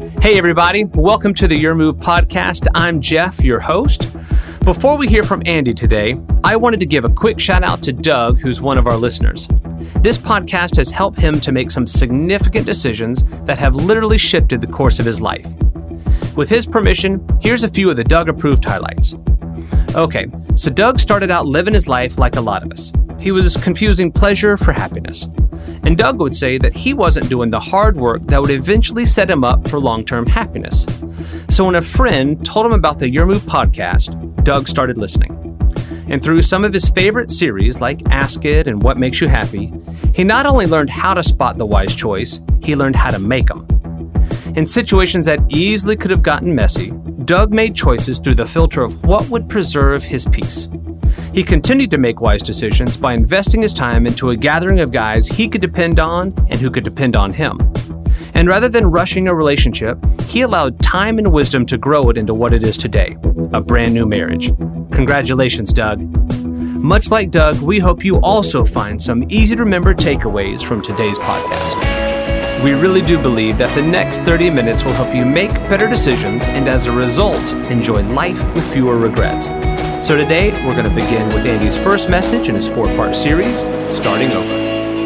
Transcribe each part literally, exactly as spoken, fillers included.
Hey everybody, welcome to the Your Move podcast. I'm Jeff, your host. Before we hear from Andy today, I wanted to give a quick shout out to Doug, who's one of our listeners. This podcast has helped him to make some significant decisions that have literally shifted the course of his life. With his permission, here's a few of the Doug-approved highlights. Okay, so Doug started out living his life like a lot of us. He was confusing pleasure for happiness. And Doug would say that he wasn't doing the hard work that would eventually set him up for long-term happiness. So when a friend told him about the Your Move podcast, Doug started listening. And through some of his favorite series like Ask It and What Makes You Happy, he not only learned how to spot the wise choice, he learned how to make them. In situations that easily could have gotten messy, Doug made choices through the filter of what would preserve his peace. He continued to make wise decisions by investing his time into a gathering of guys he could depend on and who could depend on him. And rather than rushing a relationship, he allowed time and wisdom to grow it into what it is today, a brand new marriage. Congratulations, Doug. Much like Doug, we hope you also find some easy to remember takeaways from today's podcast. We really do believe that the next thirty minutes will help you make better decisions and as a result, enjoy life with fewer regrets. So today, we're going to begin with Andy's first message in his four-part series, Starting Over.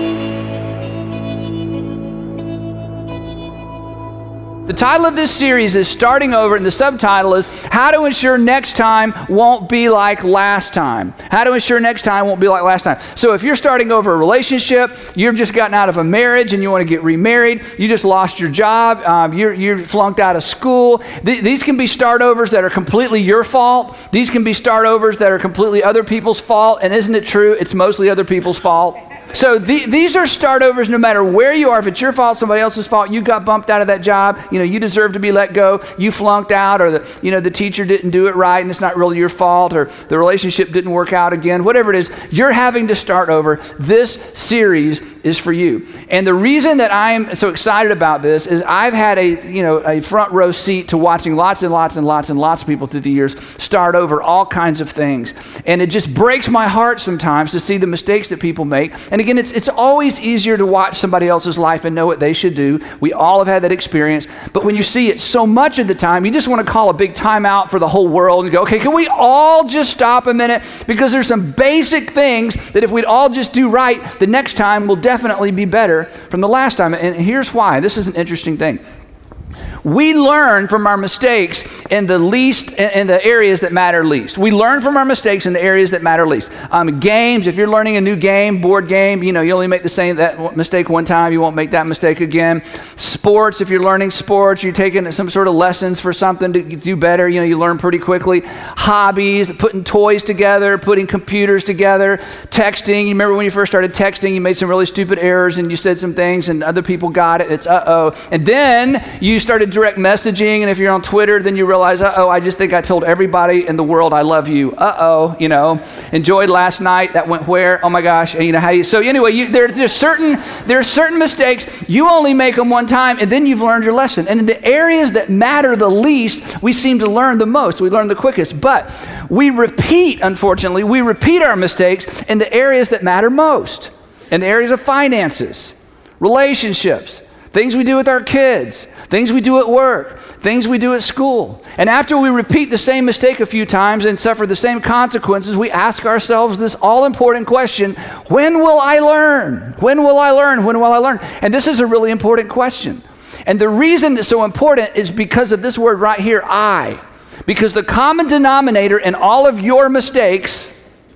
The title of this series is Starting Over, and the subtitle is How to Ensure Next Time Won't Be Like Last Time. How to ensure next time won't be like last time. So if you're starting over a relationship, you've just gotten out of a marriage and you want to get remarried, you just lost your job, um, you're, you're flunked out of school. Th- these can be start overs that are completely your fault. These can be start overs that are completely other people's fault. And isn't it true? It's mostly other people's fault. So the, these are start overs no matter where you are. If it's your fault, somebody else's fault, you got bumped out of that job, you know, you deserve to be let go, you flunked out, or the, you know, the teacher didn't do it right and it's not really your fault, or the relationship didn't work out again, whatever it is, you're having to start over. This series is for you. And the reason that I'm so excited about this is I've had a, you know, a front row seat to watching lots and lots and lots and lots of people through the years start over all kinds of things. And it just breaks my heart sometimes to see the mistakes that people make. And again, it's it's always easier to watch somebody else's life and know what they should do. We all have had that experience. But when you see it so much of the time, you just want to call a big timeout for the whole world and go, okay, can we all just stop a minute? Because there's some basic things that if we'd all just do right, the next time will definitely be better from the last time. And here's why. This is an interesting thing. We learn from our mistakes in the least, in the areas that matter least. We learn from our mistakes in the areas that matter least. Um, games, if you're learning a new game, board game, you know, you only make the same that mistake one time, you won't make that mistake again. Sports, if you're learning sports, you're taking some sort of lessons for something to do better, you know, you learn pretty quickly. Hobbies, putting toys together, putting computers together, texting. You remember when you first started texting, you made some really stupid errors and you said some things and other people got it. It's uh-oh. And then you started direct messaging, and if you're on Twitter, then you realize, uh-oh, I just think I told everybody in the world I love you. Uh-oh, you know, enjoyed last night. That went where? Oh my gosh, and you know how you, so anyway, you, there, there's certain, there's certain mistakes, you only make them one time, and then you've learned your lesson. And in the areas that matter the least, we seem to learn the most, we learn the quickest, but we repeat, unfortunately, we repeat our mistakes in the areas that matter most, in the areas of finances, relationships, things we do with our kids, things we do at work, things we do at school. And after we repeat the same mistake a few times and suffer the same consequences, we ask ourselves this all-important question, when will I learn? When will I learn? When will I learn? And this is a really important question. And the reason it's so important is because of this word right here, I. Because the common denominator in all of your mistakes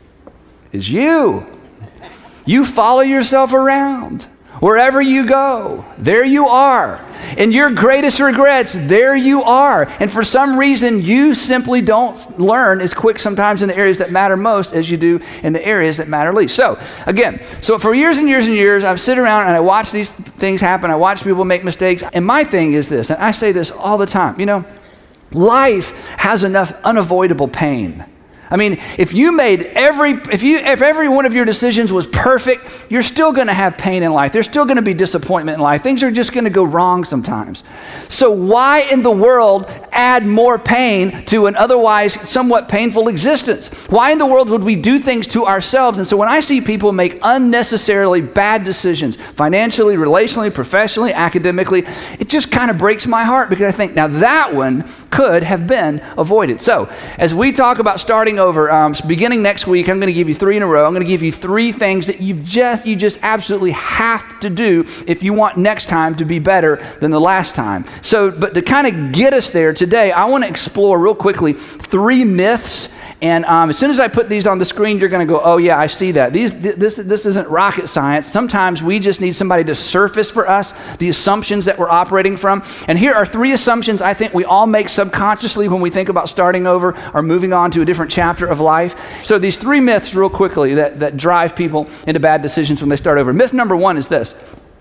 is you. You follow yourself around. Wherever you go, there you are. In your greatest regrets, there you are. And for some reason, you simply don't learn as quick sometimes in the areas that matter most as you do in the areas that matter least. So again, so for years and years and years, I've sit around and I watch these things happen. I watch people make mistakes. And my thing is this, and I say this all the time, you know, life has enough unavoidable pain. I mean, if you made every, if you, if every one of your decisions was perfect, you're still going to have pain in life. There's still going to be disappointment in life. Things are just going to go wrong sometimes. So why in the world add more pain to an otherwise somewhat painful existence? Why in the world would we do things to ourselves? And so when I see people make unnecessarily bad decisions, financially, relationally, professionally, academically, it just kind of breaks my heart, because I think, now that one could have been avoided. So as we talk about starting over, um, beginning next week, I'm going to give you three in a row. I'm going to give you three things that you've just, you just absolutely have to do if you want next time to be better than the last time. So, but to kind of get us there today, I want to explore real quickly three myths. And um, as soon as I put these on the screen, you're going to go, oh yeah, I see that. These, th- this, this isn't rocket science. Sometimes we just need somebody to surface for us the assumptions that we're operating from. And here are three assumptions I think we all make subconsciously when we think about starting over or moving on to a different chapter of life. So these three myths real quickly that, that drive people into bad decisions when they start over. Myth number one is this.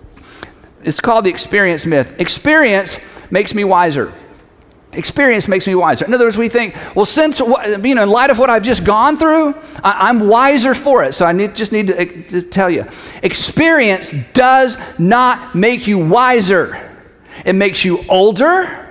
It's called the experience myth. Experience makes me wiser. Experience makes me wiser. In other words, we think, well, since, you know, in light of what I've just gone through, I, I'm wiser for it. So I need, just need to, to tell you, experience does not make you wiser. It makes you older.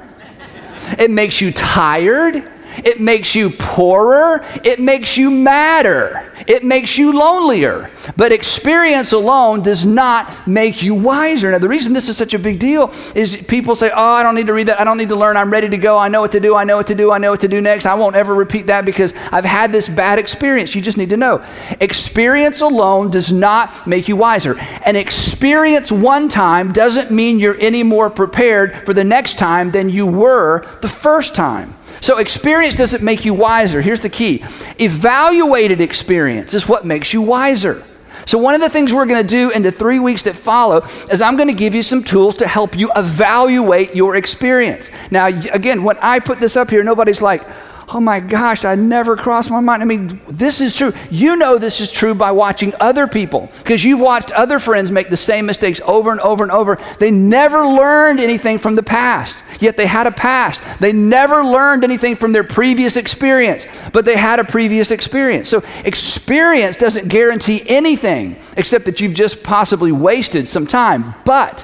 It makes you tired. It makes you poorer. It makes you madder. It makes you lonelier. But experience alone does not make you wiser. Now, the reason this is such a big deal is people say, oh, I don't need to read that. I don't need to learn. I'm ready to go. I know what to do. I know what to do. I know what to do next. I won't ever repeat that because I've had this bad experience. You just need to know. Experience alone does not make you wiser. And experience one time doesn't mean you're any more prepared for the next time than you were the first time. So experience doesn't make you wiser. Here's the key. Evaluated experience is what makes you wiser. So one of the things we're going to do in the three weeks that follow is I'm going to give you some tools to help you evaluate your experience. Now, again, when I put this up here, nobody's like, oh my gosh, I never crossed my mind. I mean, this is true. You know this is true by watching other people, because you've watched other friends make the same mistakes over and over and over. They never learned anything from the past, yet they had a past. They never learned anything from their previous experience, but they had a previous experience. So experience doesn't guarantee anything except that you've just possibly wasted some time. But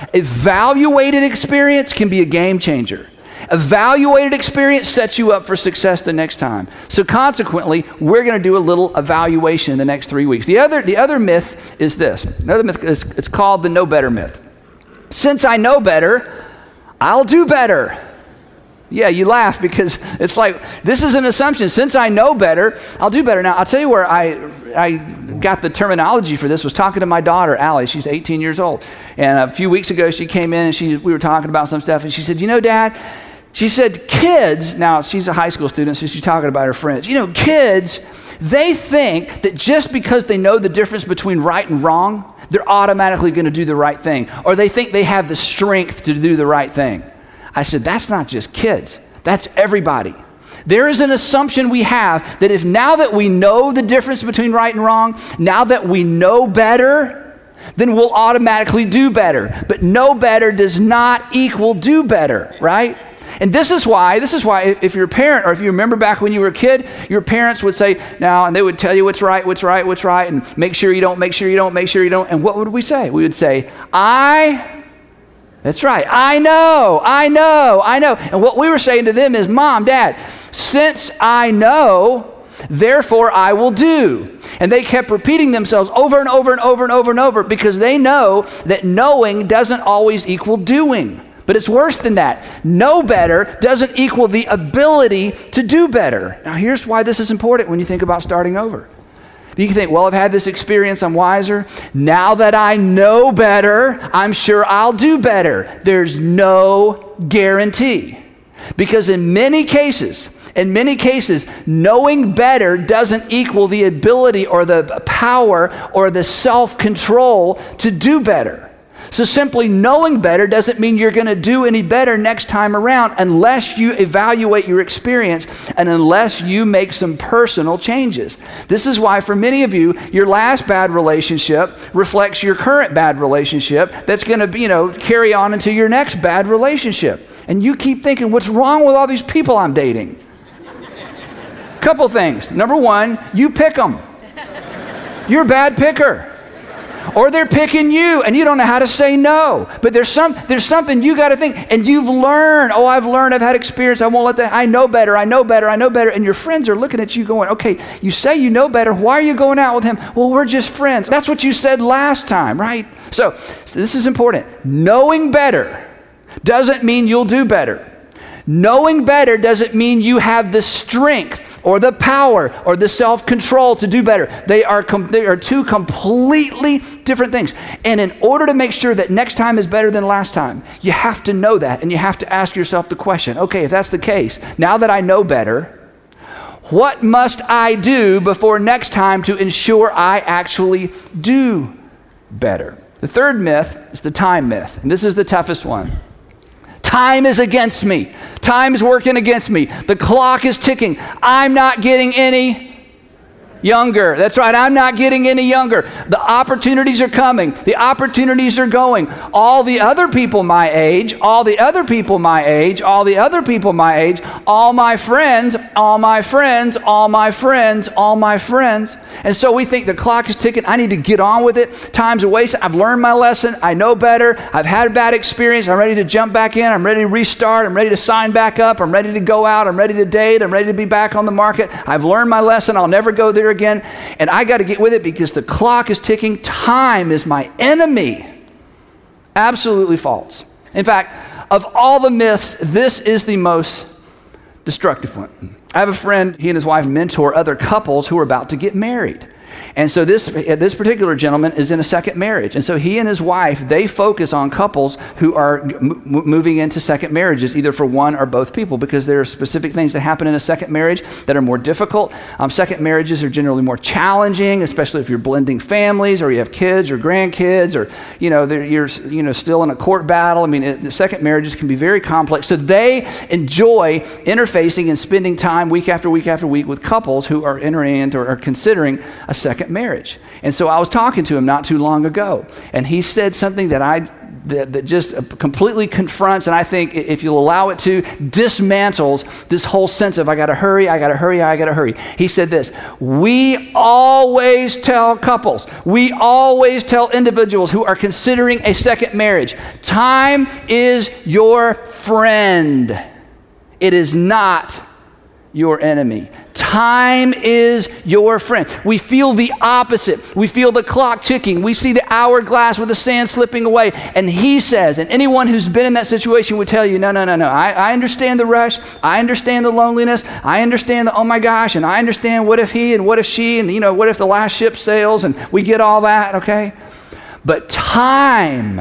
evaluated experience can be a game changer. Evaluated experience sets you up for success the next time. So consequently, we're going to do a little evaluation in the next three weeks. The other, the other myth is this. Another myth is it's called the know better myth. Since I know better, I'll do better. Yeah, you laugh because it's like, this is an assumption. Since I know better, I'll do better. Now, I'll tell you where I I got the terminology for this was talking to my daughter, Allie. She's eighteen years old. And a few weeks ago, she came in and she we were talking about some stuff. And she said, you know, Dad, she said, kids, now she's a high school student, so she's talking about her friends. You know, kids, they think that just because they know the difference between right and wrong, they're automatically going to do the right thing. Or they think they have the strength to do the right thing. I said, that's not just kids. That's everybody. There is an assumption we have that if now that we know the difference between right and wrong, now that we know better, then we'll automatically do better. But know better does not equal do better, right? And this is why, this is why if, if you're a parent, or if you remember back when you were a kid, your parents would say, now, and they would tell you what's right, what's right, what's right, and make sure you don't, make sure you don't, make sure you don't. And what would we say? We would say, I, that's right, I know, I know, I know. And what we were saying to them is, Mom, Dad, since I know, therefore I will do. And they kept repeating themselves over and over and over and over and over because they know that knowing doesn't always equal doing. But it's worse than that. Know better doesn't equal the ability to do better. Now, here's why this is important when you think about starting over. You can think, well, I've had this experience, I'm wiser. Now that I know better, I'm sure I'll do better. There's no guarantee. Because in many cases, in many cases, knowing better doesn't equal the ability or the power or the self-control to do better. So simply knowing better doesn't mean you're going to do any better next time around unless you evaluate your experience and unless you make some personal changes. This is why for many of you, your last bad relationship reflects your current bad relationship that's going to, you know, carry on into your next bad relationship. And you keep thinking, what's wrong with all these people I'm dating? Couple things. Number one, you pick them. You're a bad picker. Or they're picking you and you don't know how to say no. But there's some there's something you got to think, and you've learned. Oh, I've learned, I've had experience. I won't let that. I know better. I know better. I know better. And your friends are looking at you going, okay, you say you know better. Why are you going out with him? Well, we're just friends. That's what you said last time, right? So, so this is important. Knowing better doesn't mean you'll do better. Knowing better doesn't mean you have the strength or the power or the self-control to do better. They are com- they are two completely different things. And in order to make sure that next time is better than last time, you have to know that, and you have to ask yourself the question, okay, if that's the case, now that I know better, what must I do before next time to ensure I actually do better? The third myth is the time myth, and this is the toughest one. Time is against me. Time's working against me. The clock is ticking. I'm not getting any younger. That's right. I'm not getting any younger. The opportunities are coming. The opportunities are going. All the other people my age, all the other people my age, all the other people my age, all my friends, all my friends, all my friends, all my friends. And so we think the clock is ticking. I need to get on with it. Time's a waste. I've learned my lesson. I know better. I've had a bad experience. I'm ready to jump back in. I'm ready to restart. I'm ready to sign back up. I'm ready to go out. I'm ready to date. I'm ready to be back on the market. I've learned my lesson. I'll never go there again, and I got to get with it because the clock is ticking. Time is my enemy. Absolutely false. In fact, of all the myths, this is the most destructive one. I have a friend, he and his wife mentor other couples who are about to get married. And so this this particular gentleman is in a second marriage. And so he and his wife, they focus on couples who are m- moving into second marriages, either for one or both people, because there are specific things that happen in a second marriage that are more difficult. Um, second marriages are generally more challenging, especially if you're blending families or you have kids or grandkids, or you know you're you know still in a court battle. I mean, it, the second marriages can be very complex. So they enjoy interfacing and spending time week after week after week with couples who are entering into or are considering a second marriage. And so I was talking to him not too long ago, and he said something that I that, that just completely confronts, and I think if you'll allow it to, dismantles this whole sense of I gotta hurry, I gotta hurry, I gotta hurry. He said this: we always tell couples, we always tell individuals who are considering a second marriage, time is your friend. It is not your enemy. Time is your friend. We feel the opposite. We feel the clock ticking. We see the hourglass with the sand slipping away. And he says, and anyone who's been in that situation would tell you, no, no, no, no. I, I understand the rush. I understand the loneliness. I understand the, oh my gosh, and I understand what if he and what if she, and you know, what if the last ship sails, and we get all that, okay? But time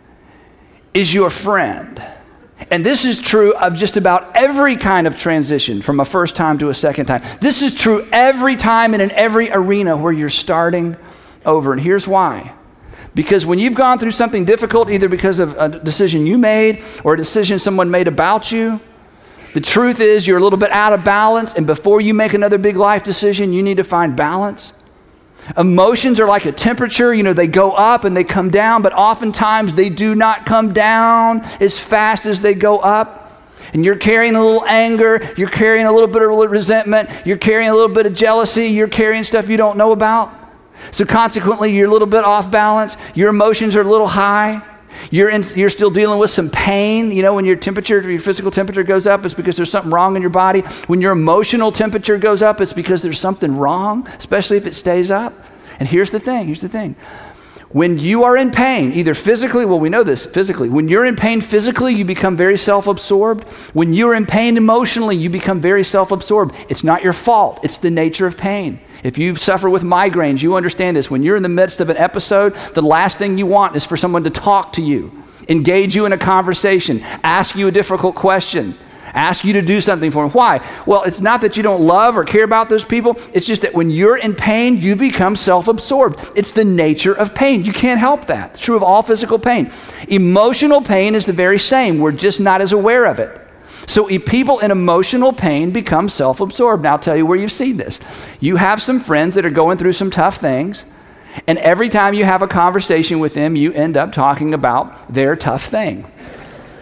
is your friend. And this is true of just about every kind of transition from a first time to a second time. This is true every time and in every arena where you're starting over. And here's why. Because when you've gone through something difficult, either because of a decision you made or a decision someone made about you, the truth is you're a little bit out of balance. And before you make another big life decision, you need to find balance. Emotions are like a temperature, you know, they go up and they come down, but oftentimes they do not come down as fast as they go up. And you're carrying a little anger, you're carrying a little bit of resentment, you're carrying a little bit of jealousy, you're carrying stuff you don't know about. So consequently, you're a little bit off balance, your emotions are a little high. You're in, you're still dealing with some pain. You know, when your temperature, your physical temperature goes up, it's because there's something wrong in your body. When your emotional temperature goes up, it's because there's something wrong, especially if it stays up. And here's the thing, here's the thing. When you are in pain, either physically, well, we know this physically. When you're in pain physically, you become very self-absorbed. When you're in pain emotionally, you become very self-absorbed. It's not your fault. It's the nature of pain. If you suffer with migraines, you understand this. When you're in the midst of an episode, the last thing you want is for someone to talk to you, engage you in a conversation, ask you a difficult question, ask you to do something for them. Why? Well, it's not that you don't love or care about those people. It's just that when you're in pain, you become self-absorbed. It's the nature of pain. You can't help that. It's true of all physical pain. Emotional pain is the very same. We're just not as aware of it. So people in emotional pain become self-absorbed. Now I'll tell you where you've seen this. You have some friends that are going through some tough things, and every time you have a conversation with them, you end up talking about their tough thing.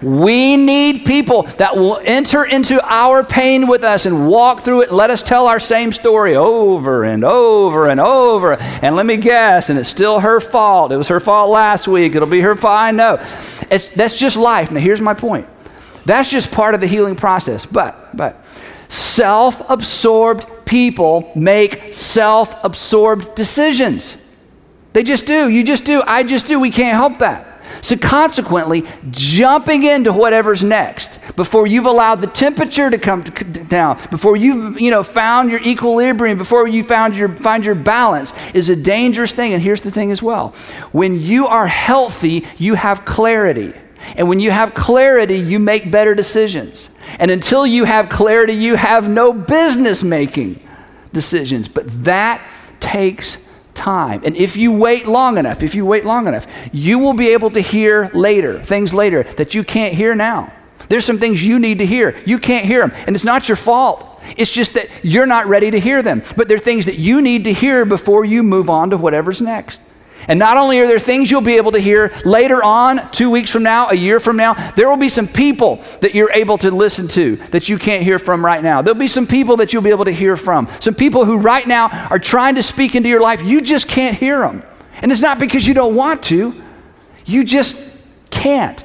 We need people that will enter into our pain with us and walk through it and let us tell our same story over and over and over. And let me guess, and it's still her fault. It was her fault last week. It'll be her fault, I know. It's, that's just life. Now, here's my point. That's just part of the healing process. But, but self-absorbed people make self-absorbed decisions. They just do. You just do. I just do. We can't help that. So consequently, jumping into whatever's next before you've allowed the temperature to come down, before you've you know found your equilibrium, before you found your find your balance, is a dangerous thing. And here's the thing as well: when you are healthy, you have clarity, and when you have clarity, you make better decisions. And until you have clarity, you have no business making decisions. But that takes time. And if you wait long enough, if you wait long enough, you will be able to hear later, things later that you can't hear now. There's some things you need to hear. You can't hear them. And it's not your fault. It's just that you're not ready to hear them. But they're things that you need to hear before you move on to whatever's next. And not only are there things you'll be able to hear later on, two weeks from now, a year from now, there will be some people that you're able to listen to that you can't hear from right now. There'll be some people that you'll be able to hear from. Some people who right now are trying to speak into your life. You just can't hear them. And it's not because you don't want to. You just can't.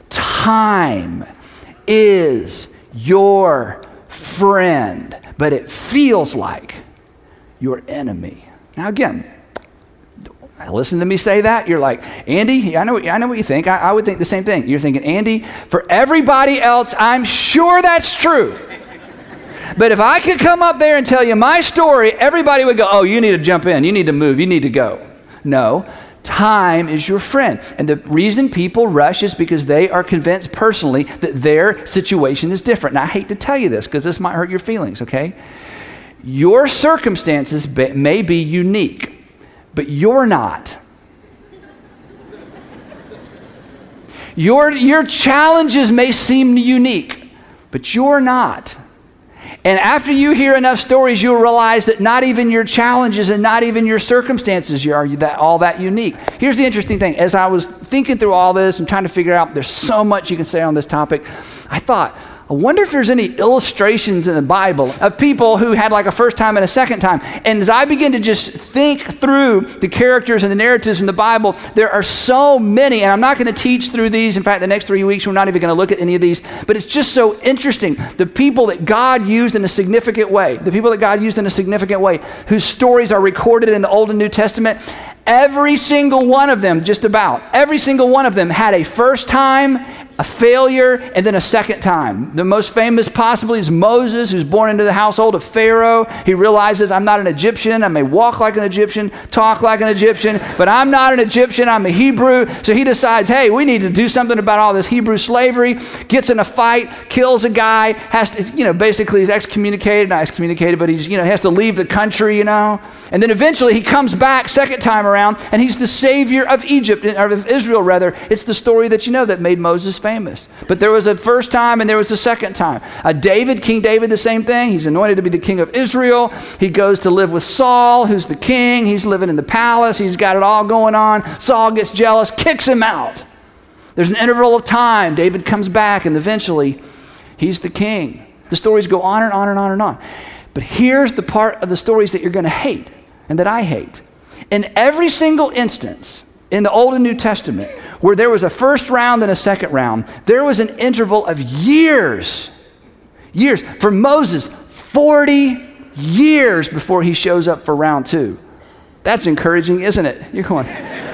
Time is your friend, but it feels like your enemy. Now again, listen to me say that. You're like, Andy, I know, I know what you think. I, I would think the same thing. You're thinking, Andy, for everybody else, I'm sure that's true. But if I could come up there and tell you my story, everybody would go, oh, you need to jump in. You need to move. You need to go. No, time is your friend. And the reason people rush is because they are convinced personally that their situation is different. Now, I hate to tell you this because this might hurt your feelings, okay? Your circumstances may be unique. But you're not. Your, your challenges may seem unique, but you're not. And after you hear enough stories, you'll realize that not even your challenges and not even your circumstances are that, all that unique. Here's the interesting thing. As I was thinking through all this and trying to figure out, there's so much you can say on this topic, I thought, I wonder if there's any illustrations in the Bible of people who had like a first time and a second time. And as I begin to just think through the characters and the narratives in the Bible, there are so many, and I'm not going to teach through these. In fact, the next three weeks, we're not even going to look at any of these, but it's just so interesting. The people that God used in a significant way, the people that God used in a significant way, whose stories are recorded in the Old and New Testament, every single one of them, just about, every single one of them had a first time, a failure, and then a second time. The most famous possibly is Moses, who's born into the household of Pharaoh. He realizes, I'm not an Egyptian. I may walk like an Egyptian, talk like an Egyptian, but I'm not an Egyptian. I'm a Hebrew. So he decides, hey, we need to do something about all this Hebrew slavery. Gets in a fight, kills a guy, has to, you know, basically he's excommunicated, not excommunicated, but he's, you know, has to leave the country, you know. And then eventually he comes back second time around, and he's the savior of Egypt, or of Israel rather. It's the story that you know that made Moses famous. But there was a first time and there was a second time. Uh, David, King David, the same thing. He's anointed to be the king of Israel. He goes to live with Saul, who's the king. He's living in the palace. He's got it all going on. Saul gets jealous, kicks him out. There's an interval of time. David comes back, and eventually he's the king. The stories go on and on and on and on. But here's the part of the stories that you're going to hate and that I hate. In every single instance in the Old and New Testament where there was a first round and a second round, there was an interval of years, years. For Moses, forty years before he shows up for round two. That's encouraging, isn't it? You're going,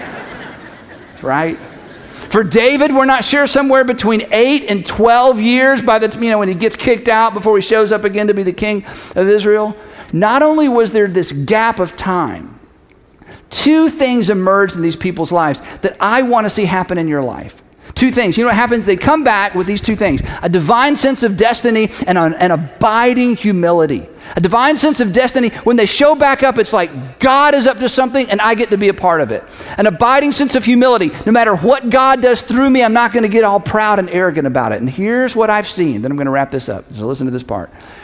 right? For David, we're not sure, somewhere between eight and twelve years by the, you know, when he gets kicked out before he shows up again to be the king of Israel. Not only was there this gap of time, two things emerged in these people's lives that I want to see happen in your life. Two things. You know what happens? They come back with these two things: a divine sense of destiny and an, an abiding humility. A divine sense of destiny, when they show back up, it's like God is up to something and I get to be a part of it. An abiding sense of humility. No matter what God does through me, I'm not going to get all proud and arrogant about it. And here's what I've seen. Then I'm going to wrap this up. So listen to this part.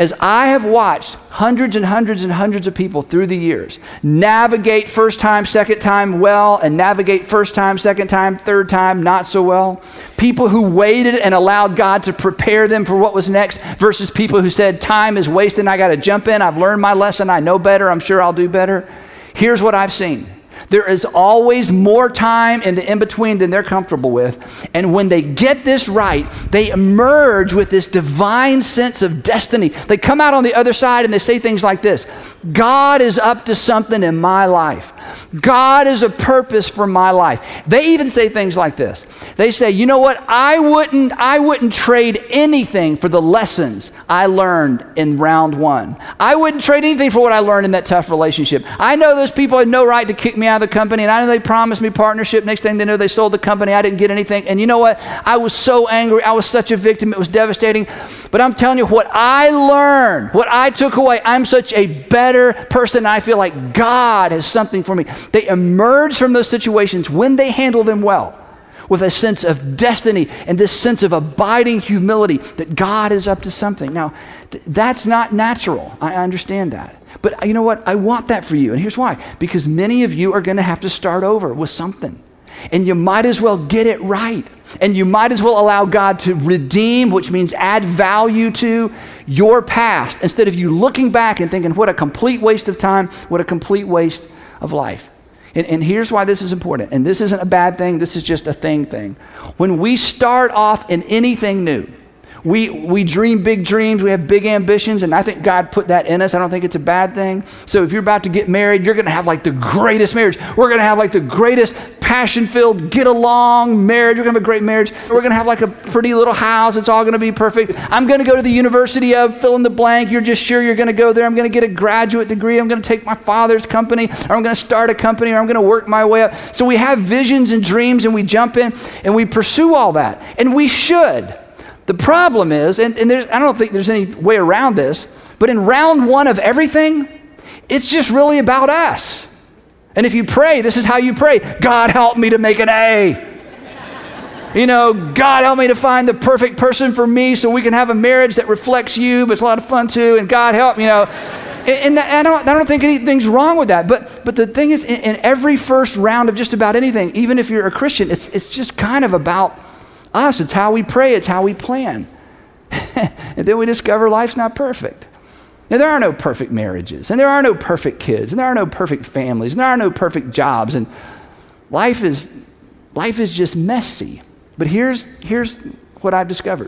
as I have watched hundreds and hundreds and hundreds of people through the years navigate first time, second time well, and navigate first time, second time, third time not so well, people who waited and allowed God to prepare them for what was next versus people who said, time is wasted and I got to jump in. I've learned my lesson. I know better. I'm sure I'll do better. Here's what I've seen. There is always more time in the in-between than they're comfortable with. And when they get this right, they emerge with this divine sense of destiny. They come out on the other side and they say things like this: God is up to something in my life. God is a purpose for my life. They even say things like this. They say, you know what? I wouldn't, I wouldn't trade anything for the lessons I learned in round one. I wouldn't trade anything for what I learned in that tough relationship. I know those people had no right to kick me out of the company, and I know they promised me partnership. Next thing they know, they sold the company. I didn't get anything. And you know what? I was so angry. I was such a victim. It was devastating. But I'm telling you, what I learned, what I took away, I'm such a better person. I feel like God has something for me. They emerge from those situations when they handle them well with a sense of destiny and this sense of abiding humility that God is up to something. Now, th- that's not natural. I understand that. But you know what? I want that for you. And here's why. Because many of you are going to have to start over with something. And you might as well get it right. And you might as well allow God to redeem, which means add value to your past, instead of you looking back and thinking, what a complete waste of time, what a complete waste of life. And, and here's why this is important. And this isn't a bad thing. This is just a thing thing. When we start off in anything new, We we dream big dreams, we have big ambitions, and I think God put that in us. I don't think it's a bad thing. So if you're about to get married, you're going to have like the greatest marriage. We're going to have like the greatest passion-filled, get-along marriage. We're going to have a great marriage. We're going to have like a pretty little house. It's all going to be perfect. I'm going to go to the University of fill in the blank. You're just sure you're going to go there. I'm going to get a graduate degree. I'm going to take my father's company, or I'm going to start a company, or I'm going to work my way up. So we have visions and dreams, and we jump in, and we pursue all that. And we should. The problem is, and, and there's, I don't think there's any way around this, but in round one of everything, it's just really about us. And if you pray, this is how you pray. God, help me to make an A. You know, God, help me to find the perfect person for me so we can have a marriage that reflects you, but it's a lot of fun too. And God, help, you know. And, and I don't, I don't think anything's wrong with that. But, but the thing is, in, in every first round of just about anything, even if you're a Christian, it's, it's just kind of about us. It's how we pray. It's how we plan. And then we discover life's not perfect. Now, there are no perfect marriages, and there are no perfect kids, and there are no perfect families, and there are no perfect jobs, and life is, life is just messy. But here's, here's what I've discovered.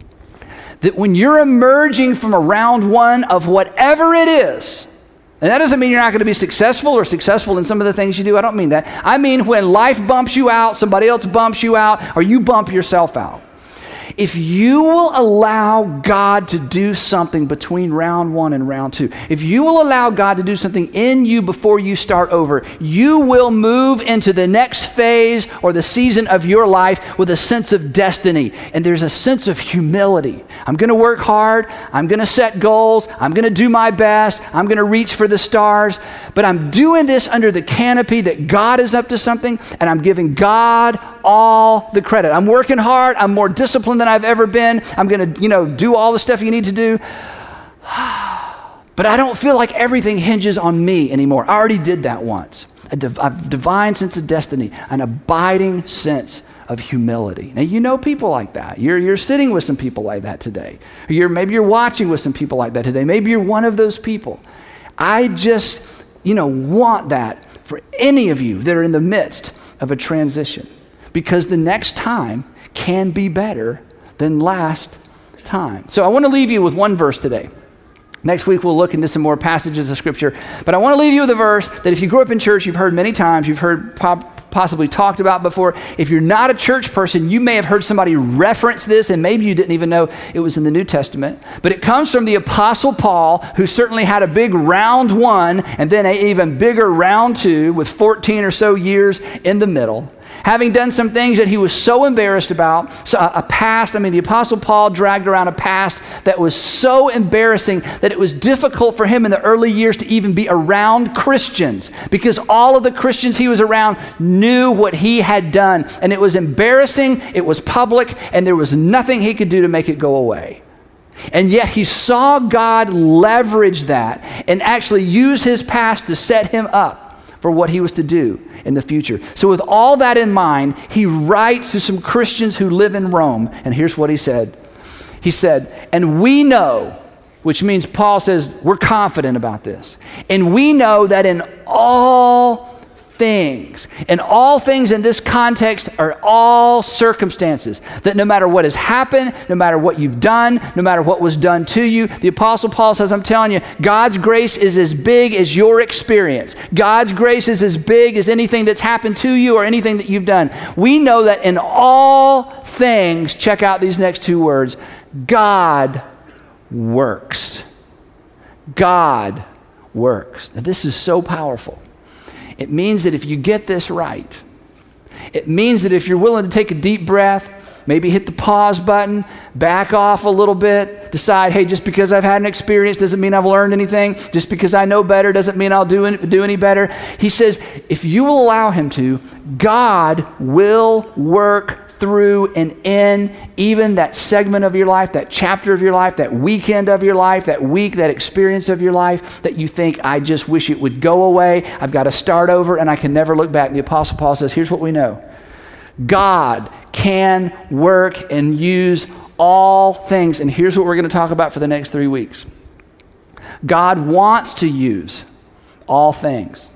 That when you're emerging from a round one of whatever it is, and that doesn't mean you're not going to be successful or successful in some of the things you do. I don't mean that. I mean when life bumps you out, somebody else bumps you out, or you bump yourself out. If you will allow God to do something between round one and round two, if you will allow God to do something in you before you start over, you will move into the next phase or the season of your life with a sense of destiny. And there's a sense of humility. I'm going to work hard. I'm going to set goals. I'm going to do my best. I'm going to reach for the stars. But I'm doing this under the canopy that God is up to something, and I'm giving God all the credit. I'm working hard. I'm more disciplined than I've ever been. I'm going to, you know, do all the stuff you need to do. But I don't feel like everything hinges on me anymore. I already did that once. A, div- a divine sense of destiny, an abiding sense of humility. Now, you know people like that. You're, you're sitting with some people like that today. You're, maybe you're watching with some people like that today. Maybe you're one of those people. I just, you know, want that for any of you that are in the midst of a transition. Because the next time can be better than last time. So I want to leave you with one verse today. Next week we'll look into some more passages of Scripture. But I want to leave you with a verse that if you grew up in church, you've heard many times, you've heard pop, possibly talked about before. If you're not a church person, you may have heard somebody reference this, and maybe you didn't even know it was in the New Testament. But it comes from the Apostle Paul, who certainly had a big round one, and then an even bigger round two with fourteen or so years in the middle. Having done some things that he was so embarrassed about, so a past, I mean, the Apostle Paul dragged around a past that was so embarrassing that it was difficult for him in the early years to even be around Christians, because all of the Christians he was around knew what he had done, and it was embarrassing, it was public, and there was nothing he could do to make it go away. And yet he saw God leverage that and actually use his past to set him up for what he was to do in the future. So with all that in mind, he writes to some Christians who live in Rome. And here's what he said. He said, and we know, which means Paul says we're confident about this. And we know that in all things, and all things in this context are all circumstances, that no matter what has happened, no matter what you've done, no matter what was done to you, the Apostle Paul says, I'm telling you, God's grace is as big as your experience. God's grace is as big as anything that's happened to you or anything that you've done. We know that in all things, check out these next two words, God works. God works. Now, this is so powerful. It means that if you get this right, it means that if you're willing to take a deep breath, maybe hit the pause button, back off a little bit, decide, hey, just because I've had an experience doesn't mean I've learned anything. Just because I know better doesn't mean I'll do, any, do any better. He says, if you will allow him to, God will work through and in even that segment of your life, that chapter of your life, that weekend of your life, that week, that experience of your life that you think, I just wish it would go away. I've got to start over and I can never look back. And the Apostle Paul says, here's what we know. God can work and use all things. And here's what we're going to talk about for the next three weeks. God wants to use all things.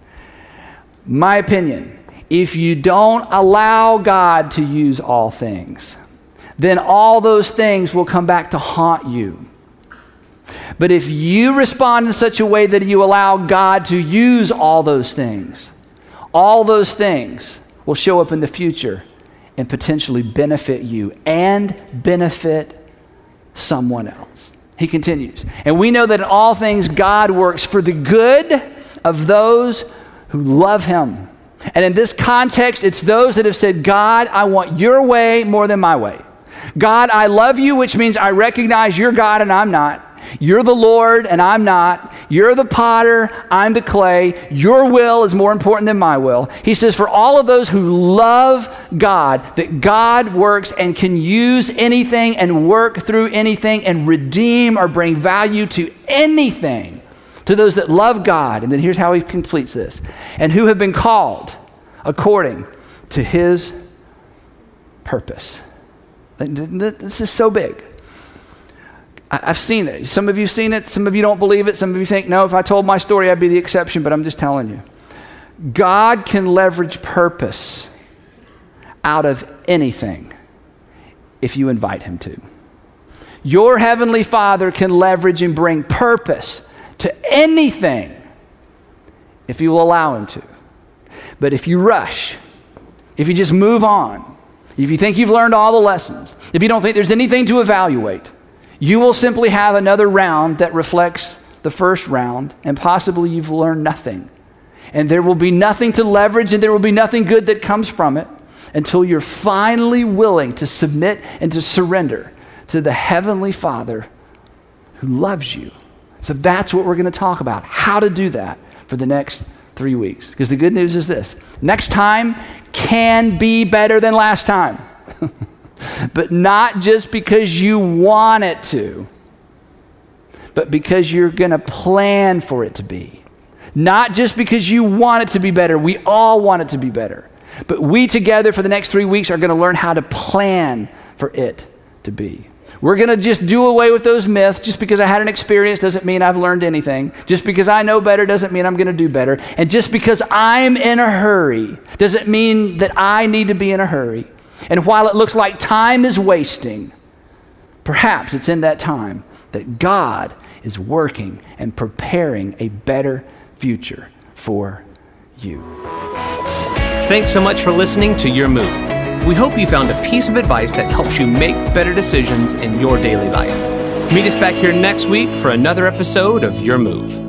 My opinion, if you don't allow God to use all things, then all those things will come back to haunt you. But if you respond in such a way that you allow God to use all those things, all those things will show up in the future and potentially benefit you and benefit someone else. He continues, and we know that in all things God works for the good of those who love him. And in this context, it's those that have said, God, I want your way more than my way. God, I love you, which means I recognize you're God and I'm not. You're the Lord and I'm not. You're the potter, I'm the clay. Your will is more important than my will. He says, for all of those who love God, that God works and can use anything and work through anything and redeem or bring value to anything. To those that love God, and then here's how he completes this, and who have been called according to his purpose. This is so big. I've seen it. Some of you have seen it. Some of you don't believe it. Some of you think, no, if I told my story, I'd be the exception, but I'm just telling you. God can leverage purpose out of anything if you invite him to. Your heavenly Father can leverage and bring purpose to anything if you will allow him to. But if you rush, if you just move on, if you think you've learned all the lessons, if you don't think there's anything to evaluate, you will simply have another round that reflects the first round, and possibly you've learned nothing. And there will be nothing to leverage, and there will be nothing good that comes from it until you're finally willing to submit and to surrender to the Heavenly Father who loves you. So that's what we're going to talk about, how to do that for the next three weeks. Because the good news is this, next time can be better than last time. But not just because you want it to, but because you're going to plan for it to be. Not just because you want it to be better. We all want it to be better. But we together for the next three weeks are going to learn how to plan for it to be. We're going to just do away with those myths. Just because I had an experience doesn't mean I've learned anything. Just because I know better doesn't mean I'm going to do better. And just because I'm in a hurry doesn't mean that I need to be in a hurry. And while it looks like time is wasting, perhaps it's in that time that God is working and preparing a better future for you. Thanks so much for listening to Your Move. We hope you found a piece of advice that helps you make better decisions in your daily life. Meet us back here next week for another episode of Your Move.